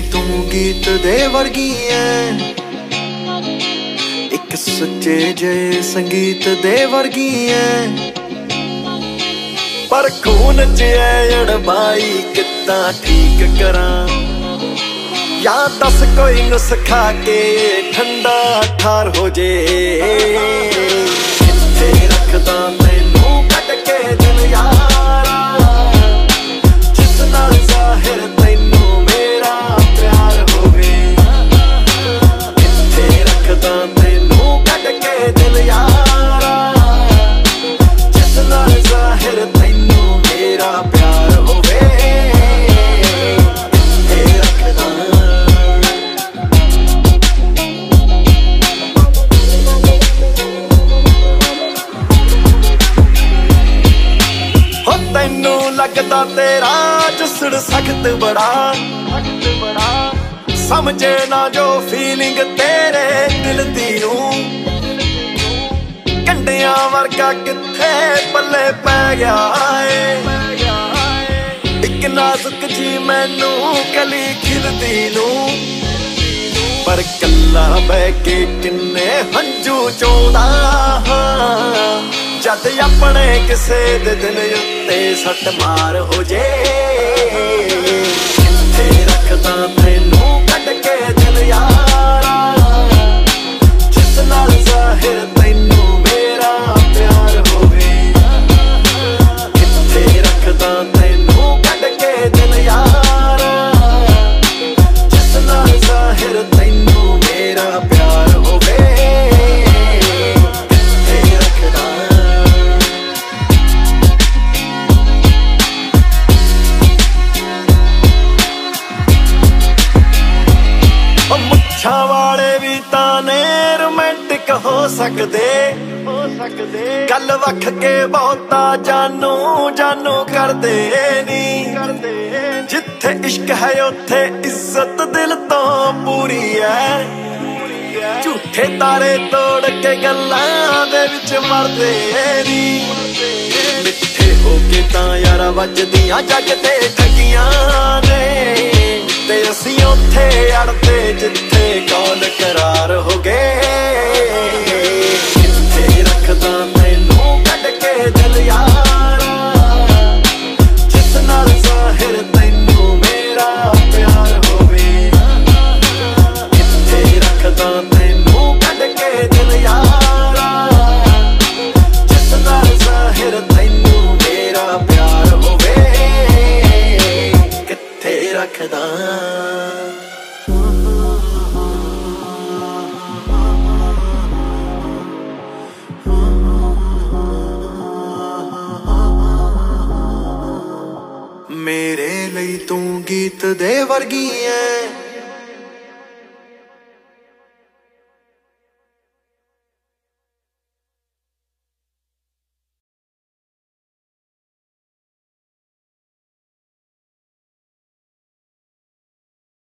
तू गीत दे वर्गी है, एक सच्चे जे संगीत दे वर्गी है। पर खून च है अड़बाई कितना ठीक करा, या दस कोई नुस्खा के ठंडा ठार हो जे। किथे रखदा मैनू कट के दिल यारा, जिस नाल ज़ाहिर तैनू मेरा प्यार होवे। किथे रखदा मैनू कट के दिल यारा, जिस नाल ज़ाहिर तैनू मेरा प्यार होवे। तैनू लगदा तेरा जुस्सड़ सख्त बड़ा, समझे ना जो फीलिंग तेरे दिल दी नूं। कंडियां वर्गा किथे पल्ले पै गया है, इक नाजुक जी मैनू कली खिलदी नूं। पर कल्ला बह के किन्ने हंजू चोंदा हां, जद अपने किसे दे दिल उत्ते सट मार हो जे। किथे रखदा तैनू कट के दिल यारा, जिस नाल ज़ाहिर तैनू मेरा प्यार होवे। किथे रखदा तैनू कट के दिल यारा, जिस नाल ज़ाहिर तैनू मेरा प्यार होवे। मुच्छां वाले भी ताने रोमांटिक हो सकदे, गल वख के बहुता जानू जानू करदे नी। जिथे इश्क है उत्थे इज्जत दिल तो पूरी है, झूठे तारे तोड़ के गल्लां दे विच मरदे नी। मिठे हो के तां यारा वजदियां जग ते ठगियां ने, ते असीं उत्थे अड़ते जिथे कौल करार हो गए। किथे रखदा मैनू कट के दिल यारा, जिस नाल ज़ाहिर तैनू मेरा प्यार होवे। किथे रखदा मैनू कट के दिल यारा, जिस नाल ज़ाहिर तैनू मेरा प्यार होवे। किथे रखदा मेरे लिए तू गीत दे वर्गी है,